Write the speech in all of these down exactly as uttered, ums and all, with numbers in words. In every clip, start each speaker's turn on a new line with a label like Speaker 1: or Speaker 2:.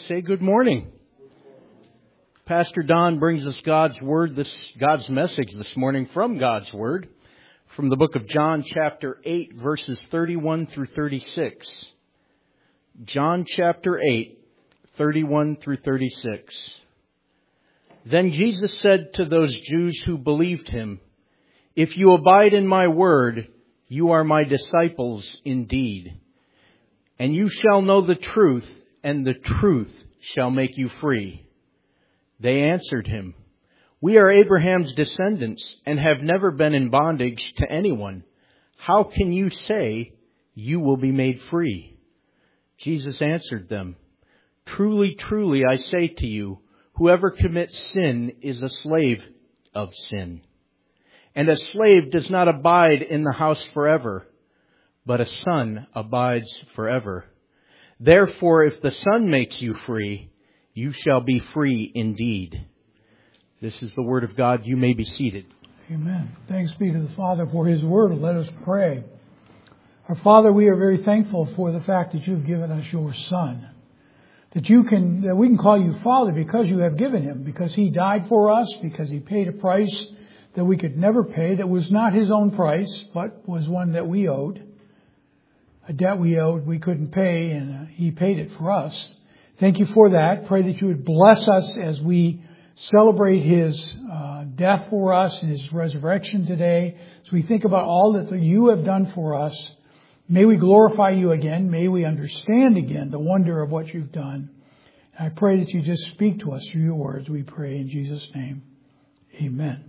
Speaker 1: say good morning. Pastor Don brings us God's word, this God's message this morning from God's word, from the book of John chapter eight, verses thirty-one through thirty-six. John chapter eight, thirty-one through thirty-six. Then Jesus said to those Jews who believed him, "If you abide in my word, you are my disciples indeed. And you shall know the truth, and the truth shall make you free." They answered him, "We are Abraham's descendants and have never been in bondage to anyone. How can you say you will be made free?" Jesus answered them, "Truly, truly, I say to you, whoever commits sin is a slave of sin. And a slave does not abide in the house forever, but a son abides forever. Therefore, if the Son makes you free, you shall be free indeed." This is the word of God. You may be seated.
Speaker 2: Amen. Thanks be to the Father for His word. Let us pray. Our Father, we are very thankful for the fact that you've given us your Son. That you can, that we can call you Father because you have given him, because he died for us, because he paid a price that we could never pay, that was not his own price, but was one that we owed. A debt we owed we couldn't pay, and he paid it for us. Thank you for that. Pray that you would bless us as we celebrate his uh, death for us and his resurrection today. As we think about all that you have done for us, may we glorify you again. May we understand again the wonder of what you've done. And I pray that you just speak to us through your words. We pray in Jesus' name. Amen.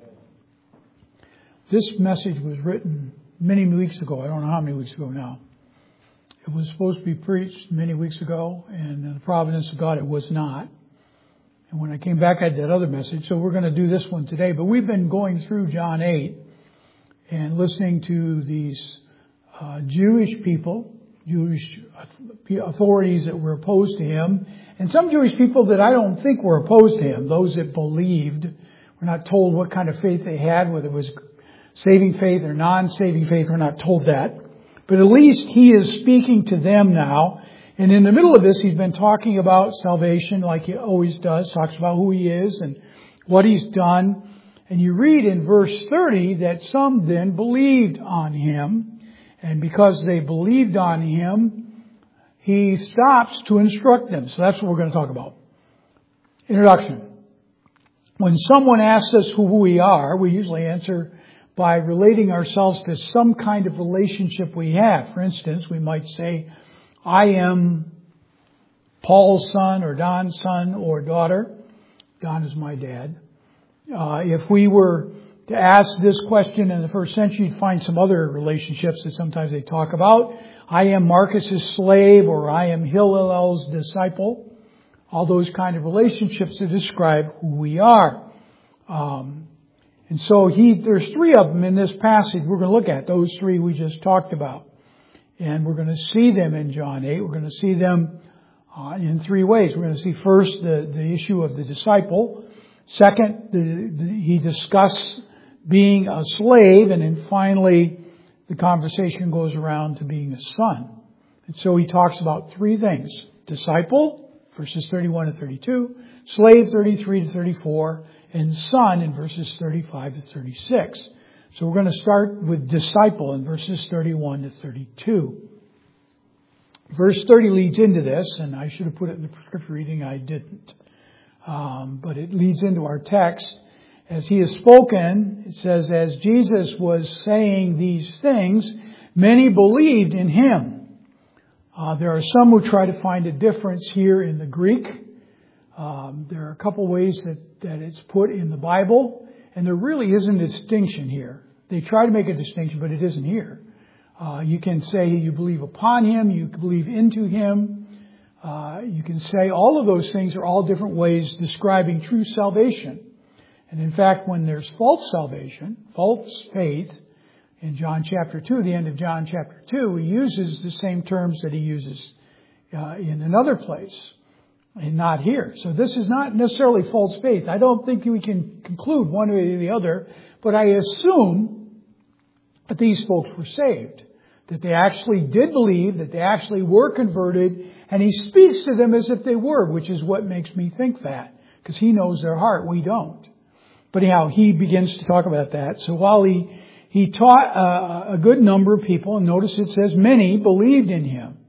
Speaker 2: This message was written many weeks ago. I don't know how many weeks ago now. It was supposed to be preached many weeks ago, and in the providence of God, it was not. And when I came back, I had that other message. So we're going to do this one today. But we've been going through John eight and listening to these uh, Jewish people, Jewish authorities that were opposed to him, and some Jewish people that I don't think were opposed to him, those that believed. We're not told what kind of faith they had, whether it was saving faith or non-saving faith. We're not told that. But at least he is speaking to them now. And in the middle of this, he's been talking about salvation like he always does. Talks about who he is and what he's done. And you read in verse thirty that some then believed on him. And because they believed on him, he stops to instruct them. So that's what we're going to talk about. Introduction. When someone asks us who we are, we usually answer by relating ourselves to some kind of relationship we have. For instance, we might say, "I am Paul's son or Don's son or daughter." Don is my dad. Uh, if we were to ask this question in the first century, you'd find some other relationships that sometimes they talk about. "I am Marcus's slave," or "I am Hillel's disciple." All those kind of relationships that describe who we are. Um, And so he, there's three of them in this passage we're going to look at, those three we just talked about. And we're going to see them in John eight. We're going to see them uh, in three ways. We're going to see first the, the issue of the disciple. Second, the, the, he discusses being a slave. And then finally, the conversation goes around to being a son. And so he talks about three things. Disciple, verses thirty-one to thirty-two. Slave, thirty-three to thirty-four. And son in verses thirty-five to thirty-six. So we're going to start with disciple in verses thirty-one to thirty-two. Verse thirty leads into this, and I should have put it in the scripture reading. I didn't. Um, but it leads into our text. As he has spoken, it says, as Jesus was saying these things, many believed in him. Uh, there are some who try to find a difference here in the Greek. Um, there are a couple ways that, that it's put in the Bible, and there really isn't a distinction here. They try to make a distinction, but it isn't here. Uh, you can say you believe upon him, you believe into him. Uh, you can say all of those things are all different ways describing true salvation. And in fact, when there's false salvation, false faith, in John chapter two, the end of John chapter two, he uses the same terms that he uses uh, in another place. And not here. So this is not necessarily false faith. I don't think we can conclude one way or the other, but I assume that these folks were saved. That they actually did believe, that they actually were converted, And He speaks to them as if they were, which is what makes me think that. Because He knows their heart. We don't. But anyhow, He begins to talk about that. So while He, he taught uh, a good number of people, and notice it says many believed in Him.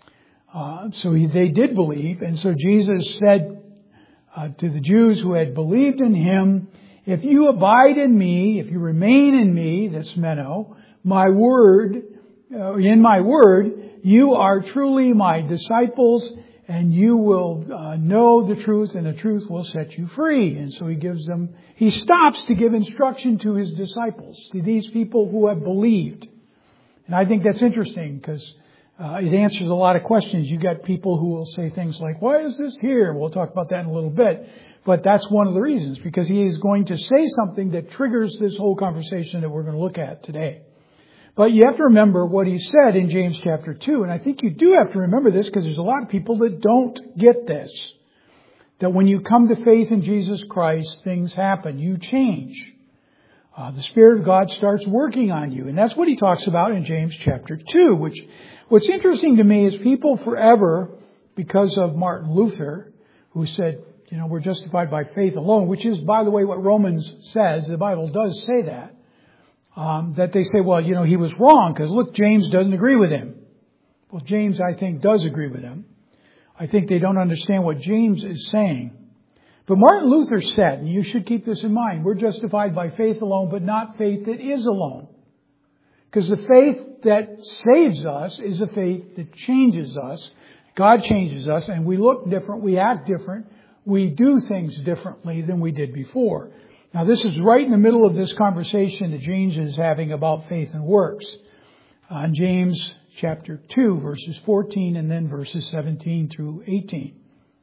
Speaker 2: Uh, so he, they did believe. And so Jesus said uh, to the Jews who had believed in Him, if you abide in me, if you remain in me, that's meno, my word, uh, in my word, you are truly my disciples, and you will uh, know the truth, and the truth will set you free. And so he gives them, he stops to give instruction to his disciples, to these people who have believed. And I think that's interesting because uh, it answers a lot of questions. You got people who will say things like, why is this here? We'll talk about that in a little bit. But that's one of the reasons, because he is going to say something that triggers this whole conversation that we're going to look at today. But you have to remember what he said in James chapter two. And I think you do have to remember this because there's a lot of people that don't get this. That when you come to faith in Jesus Christ, things happen. You change. Uh, the Spirit of God starts working on you. And that's what he talks about in James chapter two. Which, what's interesting to me is people forever, because of Martin Luther, who said, you know, we're justified by faith alone, which is, by the way, what Romans says. The Bible does say that. Um, that they say, well, you know, he was wrong because, look, James doesn't agree with him. Well, James, I think, does agree with him. I think they don't understand what James is saying. But Martin Luther said, and you should keep this in mind, we're justified by faith alone, but not faith that is alone. Because the faith that saves us is a faith that changes us. God changes us, and we look different, we act different, we do things differently than we did before. Now, this is right in the middle of this conversation that James is having about faith and works. Uh, in James chapter two, verses fourteen, and then verses seventeen through eighteen.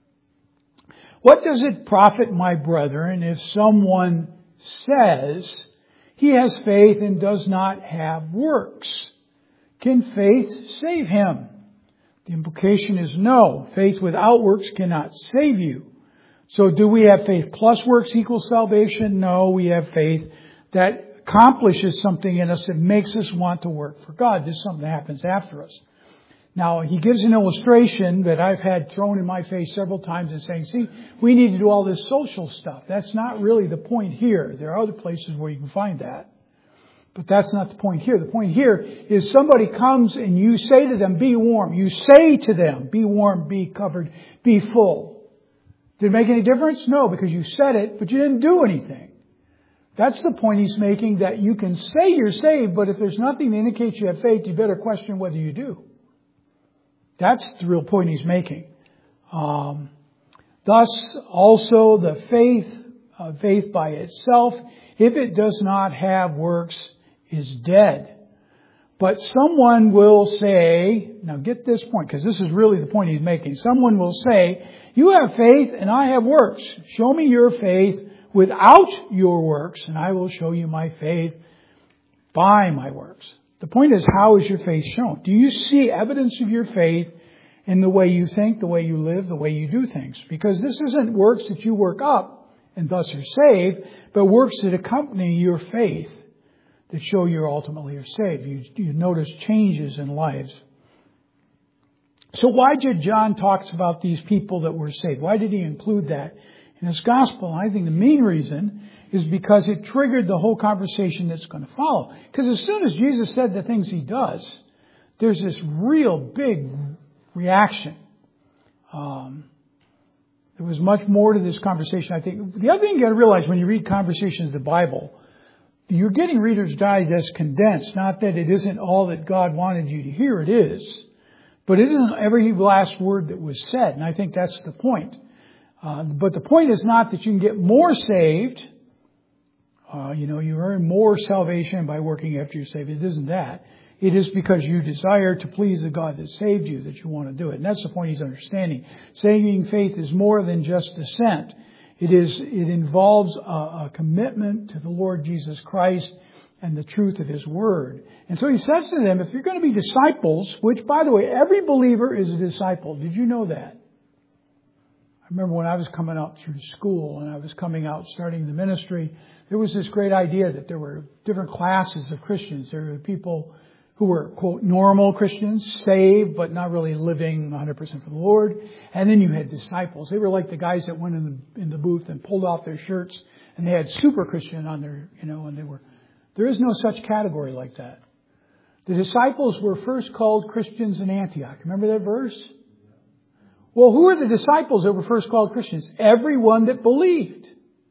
Speaker 2: What does it profit, my brethren, if someone says he has faith and does not have works? Can faith save him? The implication is no. Faith without works cannot save you. So do we have faith plus works equals salvation? No, we have faith that accomplishes something in us that makes us want to work for God. This is something that happens after us. Now, he gives an illustration that I've had thrown in my face several times and saying, see, we need to do all this social stuff. That's not really the point here. There are other places where you can find that. But that's not the point here. The point here is somebody comes and you say to them, be warm. You say to them, be warm, be covered, be full. Did it make any difference? No, because you said it, but you didn't do anything. That's the point he's making, that you can say you're saved, but if there's nothing that indicates you have faith, you better question whether you do. That's the real point he's making. Um, thus, also the faith, uh, faith by itself, if it does not have works, is dead. But someone will say, now get this point, because this is really the point he's making. Someone will say, you have faith and I have works. Show me your faith without your works, and I will show you my faith by my works. The point is, how is your faith shown? Do you see evidence of your faith in the way you think, the way you live, the way you do things? Because this isn't works that you work up and thus are saved, but works that accompany your faith that show you ultimately are saved. You, you notice changes in lives. So why did John talk about these people that were saved? Why did he include that in his gospel? And I think the main reason is because it triggered the whole conversation that's going to follow. Because as soon as Jesus said the things he does, there's this real big reaction. Um, there was much more to this conversation, I think. The other thing you got to realize when you read conversations of the Bible, you're getting Reader's Digest condensed. Not that it isn't all that God wanted you to hear. It is. But it isn't every last word that was said. And I think that's the point. Uh, but the point is not that you can get more saved. Uh, you know, you earn more salvation by working after you're saved. It isn't that. It is because you desire to please the God that saved you that you want to do it. And that's the point he's understanding. Saving faith is more than just assent. It is, it involves a, a commitment to the Lord Jesus Christ and the truth of His Word. And so he says to them, if you're going to be disciples, which, by the way, every believer is a disciple. Did you know that? I remember when I was coming out through school and I was coming out starting the ministry, there was this great idea that there were different classes of Christians. There were people who were, quote, normal Christians, saved, but not really living one hundred percent for the Lord. And then you had disciples. They were like the guys that went in the, in the booth and pulled off their shirts, and they had super Christian on their, you know, and they were, there is no such category like that. The disciples were first called Christians in Antioch. Remember that verse? Well, who are the disciples that were first called Christians? Everyone that believed.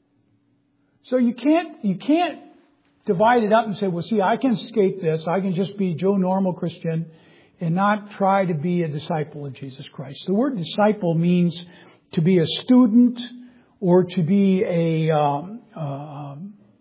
Speaker 2: So you can't, you can't divide it up and say, well, see, I can escape this. I can just be Joe Normal Christian and not try to be a disciple of Jesus Christ. The word disciple means to be a student or to be a, um, uh,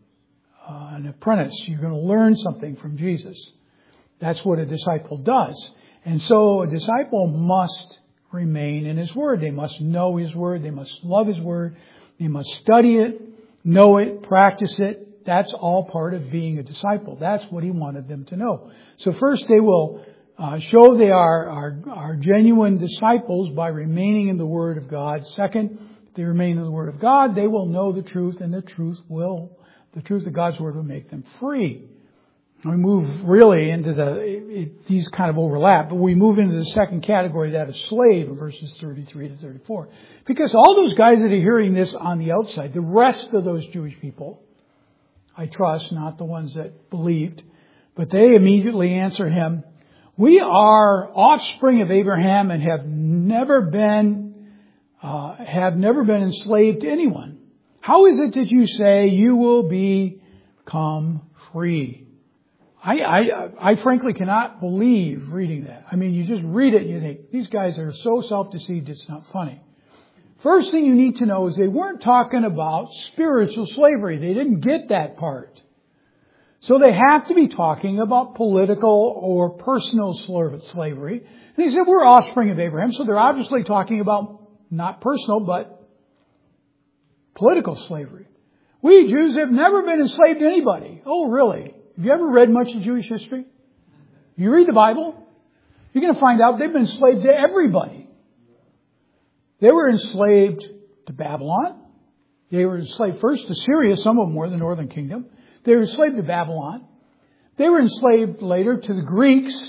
Speaker 2: uh, an apprentice. You're going to learn something from Jesus. That's what a disciple does. And so a disciple must remain in His Word. They must know His Word. They must love His Word. They must study it, know it, practice it. That's all part of being a disciple. That's what He wanted them to know. So first they will uh, show they are, are, are genuine disciples by remaining in the Word of God. Second, if they remain in the Word of God, they will know the truth, and the truth will, the truth of God's Word will make them free. We move really into the, it, it, these kind of overlap, but we move into the second category, that of slave, in verses thirty-three to thirty-four. Because all those guys that are hearing this on the outside, the rest of those Jewish people, I trust, not the ones that believed, but they immediately answer him, we are offspring of Abraham and have never been, uh, have never been enslaved to anyone. How is it that you say you will become free? I, I, I frankly cannot believe reading that. I mean, you just read it and you think, these guys are so self-deceived it's not funny. First thing you need to know is they weren't talking about spiritual slavery. They didn't get that part. So they have to be talking about political or personal slavery. And he said, we're offspring of Abraham. So they're obviously talking about not personal, but political slavery. We Jews have never been enslaved to anybody. Oh, really? Have you ever read much of Jewish history? You read the Bible, you're going to find out they've been enslaved to everybody. They were enslaved to Babylon. They were enslaved first to Syria, some of them were, the northern kingdom. They were enslaved to Babylon. They were enslaved later to the Greeks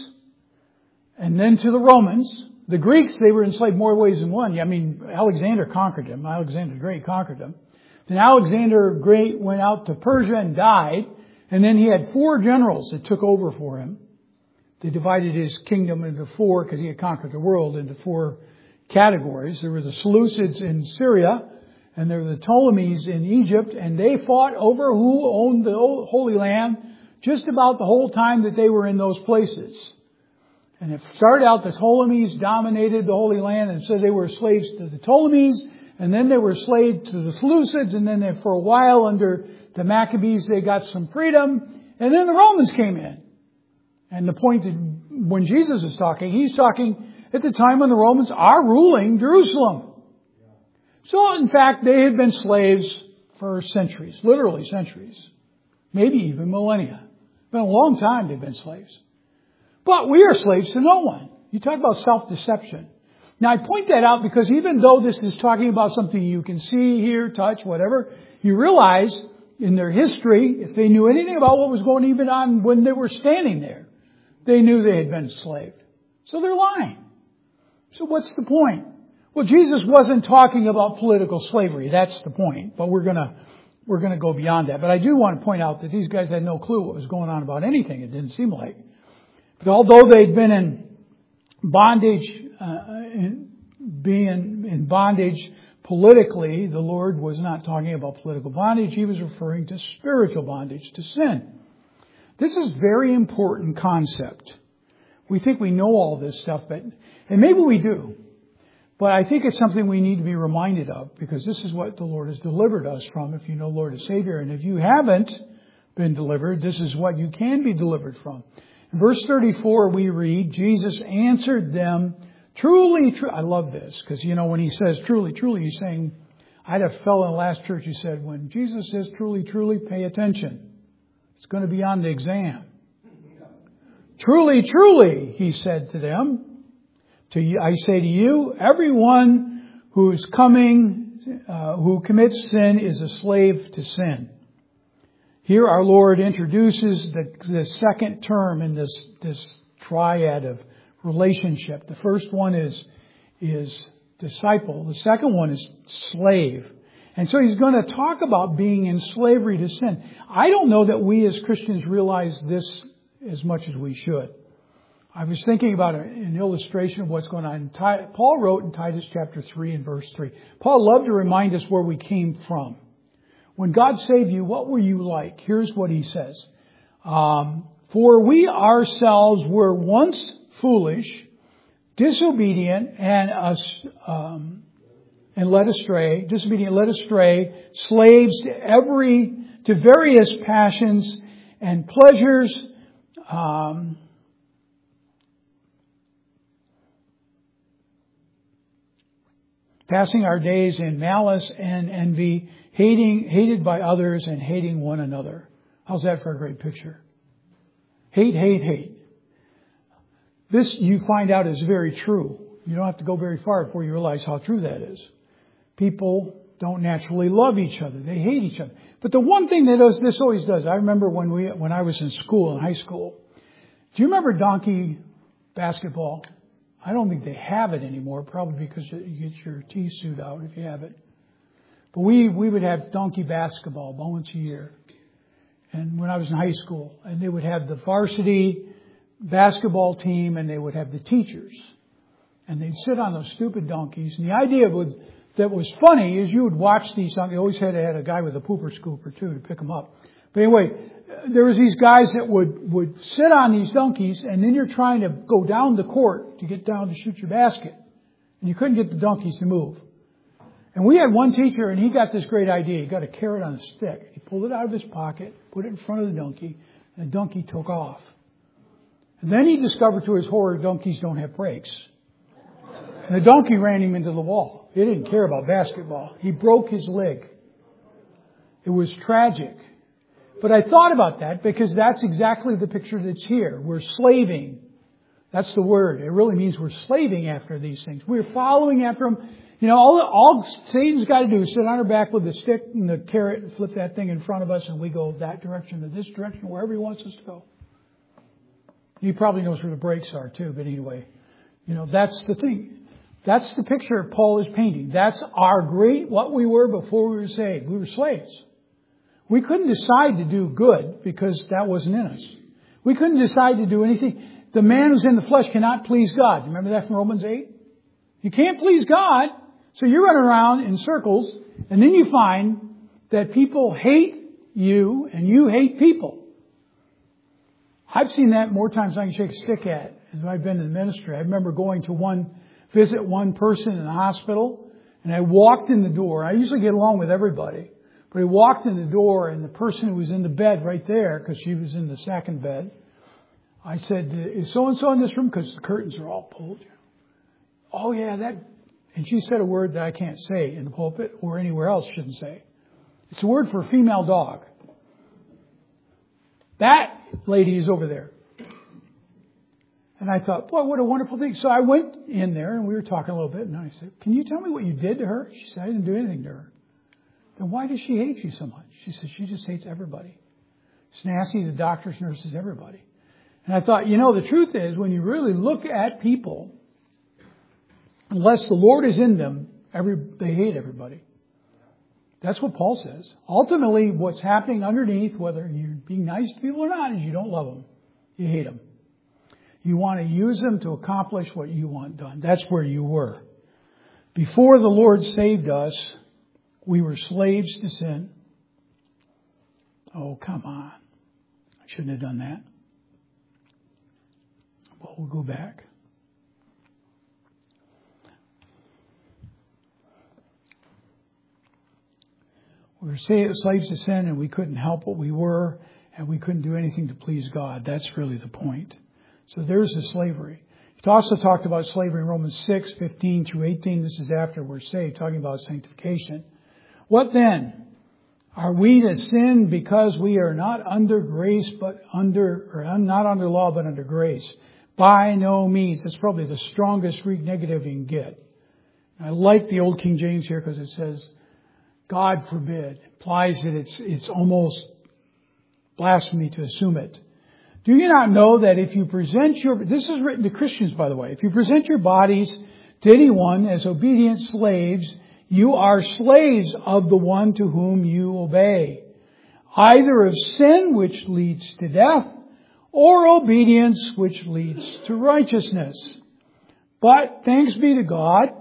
Speaker 2: and then to the Romans. The Greeks, they were enslaved more ways than one. I mean, Alexander conquered them. Alexander the Great conquered them. Then Alexander the Great went out to Persia and died. And then he had four generals that took over for him. They divided his kingdom into four, because he had conquered the world, into four categories. There were the Seleucids in Syria, and there were the Ptolemies in Egypt, and they fought over who owned the Holy Land just about the whole time that they were in those places. And it started out the Ptolemies dominated the Holy Land, and it says they were slaves to the Ptolemies, and then they were slaves to the Seleucids, and then they, for a while under the Maccabees, they got some freedom, and then the Romans came in. And the point that when Jesus is talking, he's talking at the time when the Romans are ruling Jerusalem. So, in fact, they had been slaves for centuries, literally centuries, maybe even millennia. It's been a long time they've been slaves. But we are slaves to no one. You talk about self-deception. Now, I point that out because even though this is talking about something you can see, hear, touch, whatever, you realize in their history, if they knew anything about what was going even on when they were standing there, they knew they had been enslaved. So they're lying. So what's the point? Well, Jesus wasn't talking about political slavery. That's the point. But we're gonna, we're gonna go beyond that. But I do want to point out that these guys had no clue what was going on about anything. It didn't seem like. But although they'd been in bondage, uh, in, being in bondage politically, the Lord was not talking about political bondage. He was referring to spiritual bondage, to sin. This is a very important concept. We think we know all this stuff, but, and maybe we do. But I think it's something we need to be reminded of, because this is what the Lord has delivered us from if you know Lord and Savior. And if you haven't been delivered, this is what you can be delivered from. In verse thirty-four, we read, Jesus answered them, truly, truly, I love this, because, you know, when he says truly, truly, he's saying, I had a fellow in the last church who said, when Jesus says truly, truly, pay attention. It's going to be on the exam. Truly, truly, he said to them, to you, I say to you, everyone who is coming, uh, who commits sin is a slave to sin. Here our Lord introduces the, the second term in this, this triad of relationship. The first one is, is disciple. The second one is slave. And so he's going to talk about being in slavery to sin. I don't know that we as Christians realize this as much as we should. I was thinking about an illustration of what's going on. Paul wrote in Titus chapter three and verse three. Paul loved to remind us where we came from. When God saved you, what were you like? Here's what he says. Um, For we ourselves were once foolish, disobedient, and us, um, and led astray, disobedient, led astray, slaves to every, to various passions and pleasures, um, passing our days in malice and envy, hating, hated by others and hating one another. How's that for a great picture? Hate, hate, hate. This you find out is very true. You don't have to go very far before you realize how true that is. People don't naturally love each other. They hate each other. But the one thing that does, this always does, I remember when we, when I was in school, in high school. Do you remember donkey basketball? I don't think they have it anymore, probably because you get your tea suit out if you have it. But we, we would have donkey basketball once a year. And when I was in high school, and they would have the varsity basketball team and they would have the teachers. And they'd sit on those stupid donkeys. And the idea was, that was funny is you would watch these donkeys. They always had, had a guy with a pooper scooper too to pick them up. But anyway, there was these guys that would, would sit on these donkeys, and then you're trying to go down the court to get down to shoot your basket. And you couldn't get the donkeys to move. And we had one teacher, and he got this great idea. He got a carrot on a stick. He pulled it out of his pocket, put it in front of the donkey, and the donkey took off. And then he discovered to his horror, donkeys don't have brakes. And the donkey ran him into the wall. He didn't care about basketball. He broke his leg. It was tragic. But I thought about that because that's exactly the picture that's here. We're slaving. That's the word. It really means we're slaving after these things. We're following after them. You know, all, all Satan's got to do is sit on our back with the stick and the carrot and flip that thing in front of us, and we go that direction or this direction, wherever he wants us to go. He probably knows where the brakes are too, but anyway, you know, that's the thing. That's the picture Paul is painting. That's our great, what we were before we were saved. We were slaves. We couldn't decide to do good because that wasn't in us. We couldn't decide to do anything. The man who's in the flesh cannot please God. Remember that from Romans eight? You can't please God. So you're running around in circles, and then you find that people hate you and you hate people. I've seen that more times than I can shake a stick at as I've been in the ministry. I remember going to one, visit one person in the hospital, and I walked in the door. I usually get along with everybody. But I walked in the door, and the person who was in the bed right there, because she was in the second bed, I said, is so-and-so in this room? Because the curtains are all pulled. Oh, yeah, that... And she said a word that I can't say in the pulpit or anywhere else shouldn't say. It's a word for a female dog. That lady is over there. And I thought, boy, what a wonderful thing. So I went in there, and we were talking a little bit, and I said, can you tell me what you did to her? She said, I didn't do anything to her. Then why does she hate you so much? She said, she just hates everybody. It's nasty, the doctors, nurses, everybody. And I thought, you know, the truth is, when you really look at people, unless the Lord is in them, every, they hate everybody. That's what Paul says. Ultimately, what's happening underneath, whether you're being nice to people or not, is you don't love them. You hate them. You want to use them to accomplish what you want done. That's where you were. Before the Lord saved us, we were slaves to sin. Oh, come on. I shouldn't have done that. But we'll go back. We were slaves to sin, and we couldn't help what we were, and we couldn't do anything to please God. That's really the point. So there's the slavery. He also talked about slavery in Romans six, fifteen through eighteen. This is after we're saved, talking about sanctification. What then? Are we to sin because we are not under grace, but under, or not under law, but under grace? By no means. That's probably the strongest Greek negative you can get. I like the old King James here because it says, God forbid. It implies that it's, it's almost blasphemy to assume it. Do you not know that if you present your, this is written to Christians, by the way, if you present your bodies to anyone as obedient slaves, you are slaves of the one to whom you obey, either of sin, which leads to death, or obedience, which leads to righteousness. But thanks be to God,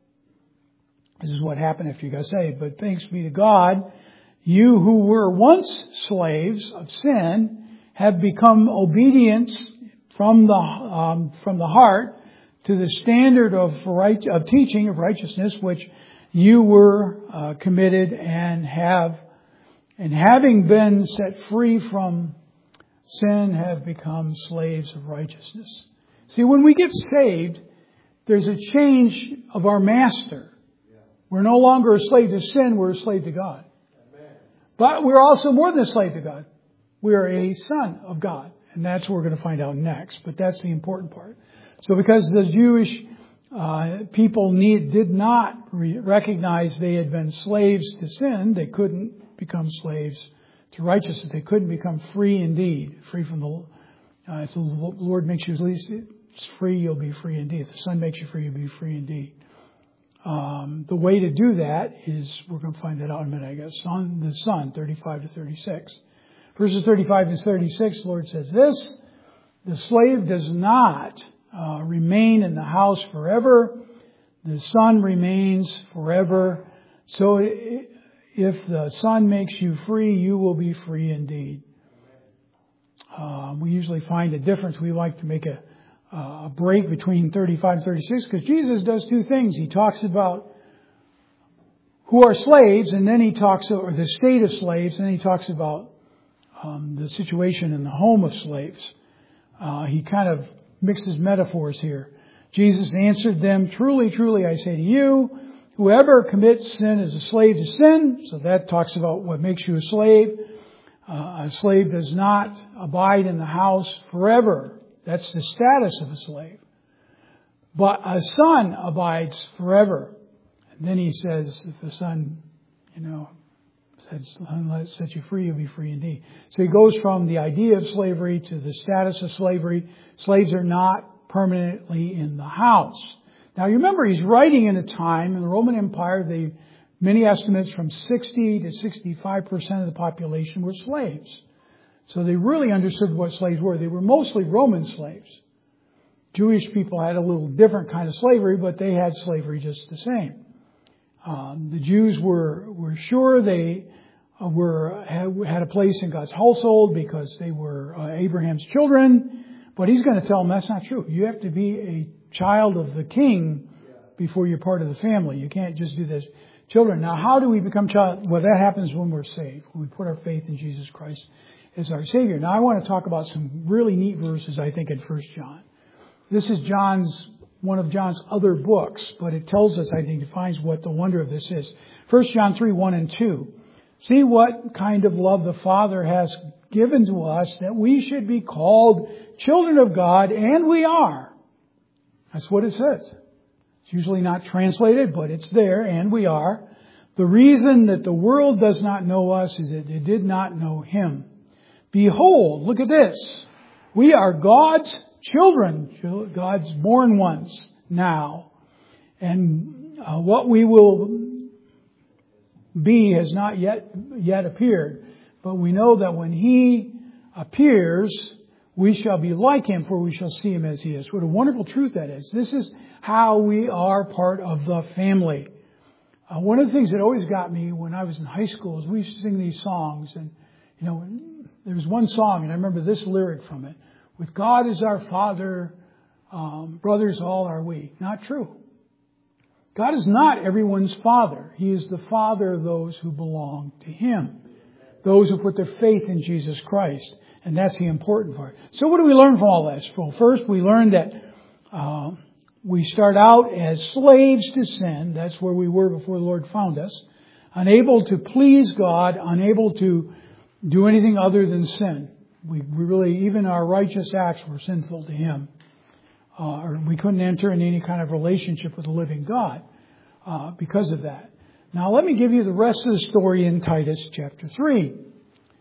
Speaker 2: this is what happened after you got saved, but thanks be to God, you who were once slaves of sin have become obedient from the um, from the heart to the standard of right of teaching of righteousness, which you were uh, committed and have, and having been set free from sin, have become slaves of righteousness. See, when we get saved, there's a change of our master. We're no longer a slave to sin, we're a slave to God. But we're also more than a slave to God. We are a son of God. And that's what we're going to find out next. But that's the important part. So because the Jewish uh, people need, did not re- recognize they had been slaves to sin, they couldn't become slaves to righteousness. They couldn't become free indeed. Free from the, uh, if the Lord makes you at least free, you'll be free indeed. If the Son makes you free, you'll be free indeed. Um, the way to do that is, we're going to find that out in a minute, I guess. On the Son, thirty-five to thirty-six. Verses thirty-five to thirty-six, the Lord says this: the slave does not uh, remain in the house forever. The Son remains forever. So if the Son makes you free, you will be free indeed. Uh, we usually find a difference. We like to make a a break between thirty-five and thirty-six, because Jesus does two things. He talks about who are slaves, and then he talks, or the state of slaves, and then he talks about um, the situation in the home of slaves. Uh, he kind of mixes metaphors here. Jesus answered them, "Truly, truly, I say to you, whoever commits sin is a slave to sin." So that talks about what makes you a slave. Uh, a slave does not abide in the house forever. That's the status of a slave. But a son abides forever. And then he says, if the Son, you know, says, let it set you free, you'll be free indeed. So he goes from the idea of slavery to the status of slavery. Slaves are not permanently in the house. Now you remember, he's writing in a time in the Roman Empire, they, many estimates from sixty to sixty-five percent of the population were slaves. So they really understood what slaves were. They were mostly Roman slaves. Jewish people had a little different kind of slavery, but they had slavery just the same. Um, the Jews were were sure they uh, were had, had a place in God's household because they were uh, Abraham's children. But he's going to tell them that's not true. You have to be a child of the king before you're part of the family. You can't just do this. Children. Now, how do we become child? Well, that happens when we're saved, when we put our faith in Jesus Christ as our Savior. Now, I want to talk about some really neat verses, I think, in First John. This is John's, one of John's other books, but it tells us, I think, defines what the wonder of this is. First John three, one and two. See what kind of love the Father has given to us, that we should be called children of God, and we are. That's what it says. It's usually not translated, but it's there, and we are. The reason that the world does not know us is that it did not know Him. Behold, look at this. We are God's children, God's born ones now. And uh, what we will be has not yet yet appeared. But we know that when He appears, we shall be like Him, for we shall see Him as He is. What a wonderful truth that is. This is how we are part of the family. Uh, one of the things that always got me when I was in high school is we used to sing these songs, and you know, there was one song, and I remember this lyric from it. With God as our Father, um, brothers all are we. Not true. God is not everyone's Father. He is the Father of those who belong to Him. Those who put their faith in Jesus Christ. And that's the important part. So what do we learn from all this? Well, first we learned that uh, we start out as slaves to sin. That's where we were before the Lord found us. Unable to please God. Unable to do anything other than sin. We, we really, even our righteous acts were sinful to Him. Uh, or we couldn't enter in any kind of relationship with the living God uh, because of that. Now let me give you the rest of the story in Titus chapter three.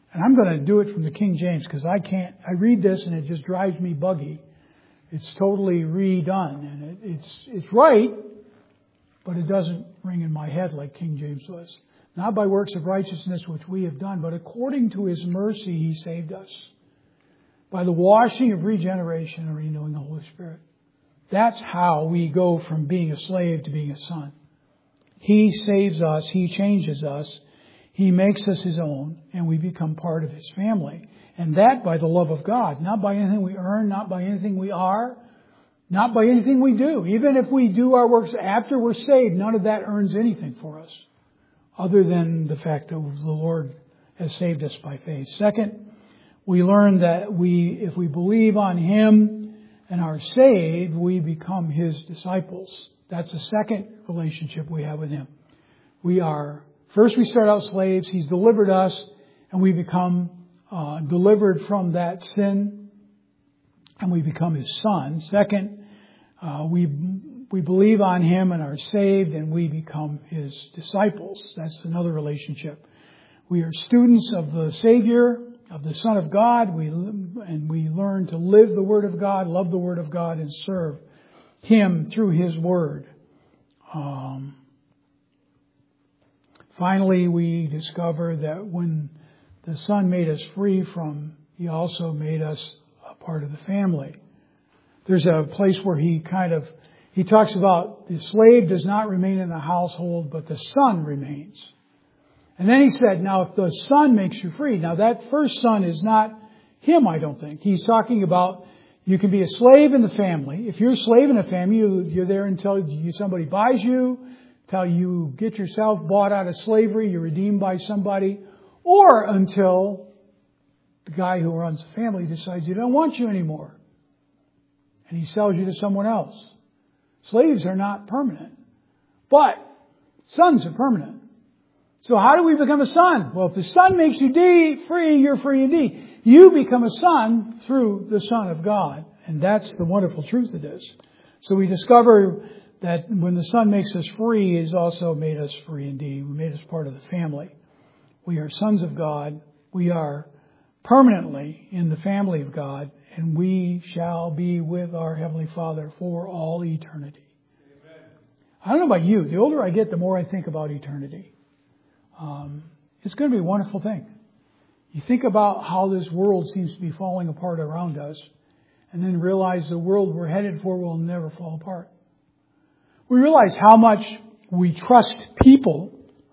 Speaker 2: And I'm going to do it from the King James because I can't, I read this and it just drives me buggy. It's totally redone and it, it's, it's right, but it doesn't ring in my head like King James does. Not by works of righteousness which we have done, but according to His mercy He saved us. By the washing of regeneration and renewing the Holy Spirit. That's how we go from being a slave to being a son. He saves us. He changes us. He makes us His own, and we become part of His family. And that by the love of God, not by anything we earn, not by anything we are, not by anything we do. Even if we do our works after we're saved, none of that earns anything for us, other than the fact that the Lord has saved us by faith. Second, we learn that we, if we believe on Him and are saved, we become His disciples. That's the second relationship we have with Him. We are, first we start out slaves. He's delivered us and we become uh, delivered from that sin and we become His son. Second, uh, we, we believe on Him and are saved and we become His disciples. That's another relationship. We are students of the Savior, of the Son of God, we and we learn to live the Word of God, love the Word of God, and serve Him through His Word. Um, finally, we discover that when the Son made us free from, He also made us a part of the family. There's a place where He kind of, He talks about the slave does not remain in the household, but the Son remains. And then He said, now if the Son makes you free, now that first son is not Him, I don't think. He's talking about you can be a slave in the family. If you're a slave in a family, you, you're there until you, somebody buys you, until you get yourself bought out of slavery, you're redeemed by somebody, or until the guy who runs the family decides he doesn't want you anymore. And he sells you to someone else. Slaves are not permanent. But sons are permanent. So how do we become a son? Well, if the Son makes you de- free, you're free indeed. You become a son through the Son of God. And that's the wonderful truth it is. So we discover that when the Son makes us free, He's also made us free indeed. We made us part of the family. We are sons of God. We are permanently in the family of God. And we shall be with our Heavenly Father for all eternity. Amen. I don't know about you. The older I get, the more I think about eternity. Um, it's going to be a wonderful thing. You think about how this world seems to be falling apart around us, and then realize the world we're headed for will never fall apart. We realize how much we trust people.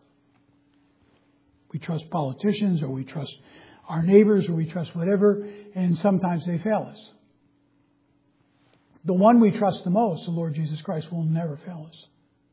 Speaker 2: We trust politicians, or we trust our neighbors, or we trust whatever, and sometimes they fail us. The one we trust the most, the Lord Jesus Christ, will never fail us.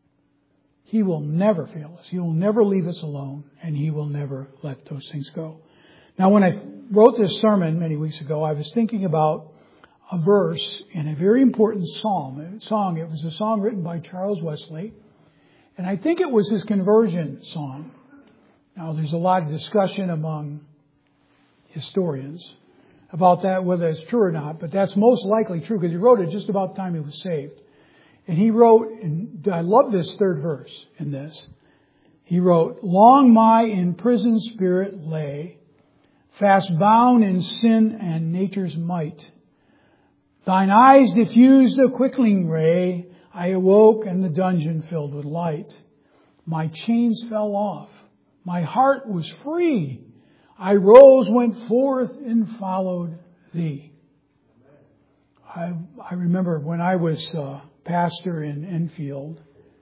Speaker 2: He will never fail us. He will never leave us alone, and He will never let those things go. Now, when I wrote this sermon many weeks ago, I was thinking about a verse in a very important psalm. A song. It was a song written by Charles Wesley, and I think it was his conversion song. Now, there's a lot of discussion among historians about that, whether it's true or not, but that's most likely true because he wrote it just about the time he was saved. And he wrote, and I love this third verse in this. He wrote, long my imprisoned spirit lay, fast bound in sin and nature's might. Thine eyes diffused a quickening ray. I awoke and the dungeon filled with light. My chains fell off. My heart was free. I rose, went forth, and followed Thee. I, I remember when I was uh, pastor in Enfield,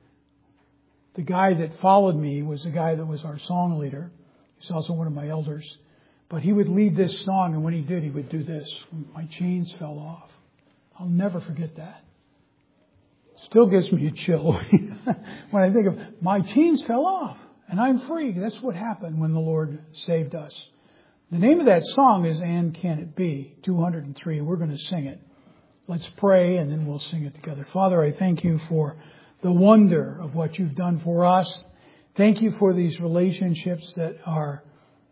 Speaker 2: the guy that followed me was the guy that was our song leader. He's also one of my elders. But he would lead this song, and when he did, he would do this. My chains fell off. I'll never forget that. Still gives me a chill when I think of my chains fell off, and I'm free. That's what happened when the Lord saved us. The name of that song is And Can It Be, two hundred three. We're going to sing it. Let's pray, and then we'll sing it together. Father, I thank You for the wonder of what You've done for us. Thank You for these relationships that are,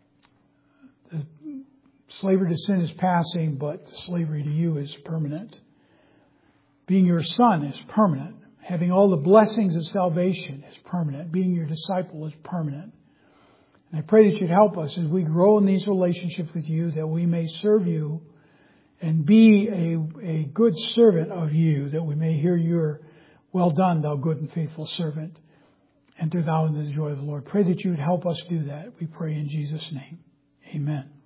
Speaker 2: the slavery to sin is passing, but slavery to You is permanent. Being Your son is permanent. Having all the blessings of salvation is permanent. Being Your disciple is permanent. And I pray that you'd help us as we grow in these relationships with you, that we may serve you and be a, a good servant of you, that we may hear your well done, thou good and faithful servant. Enter thou into the joy of the Lord. Pray that you would help us do that. We pray in Jesus' name. Amen.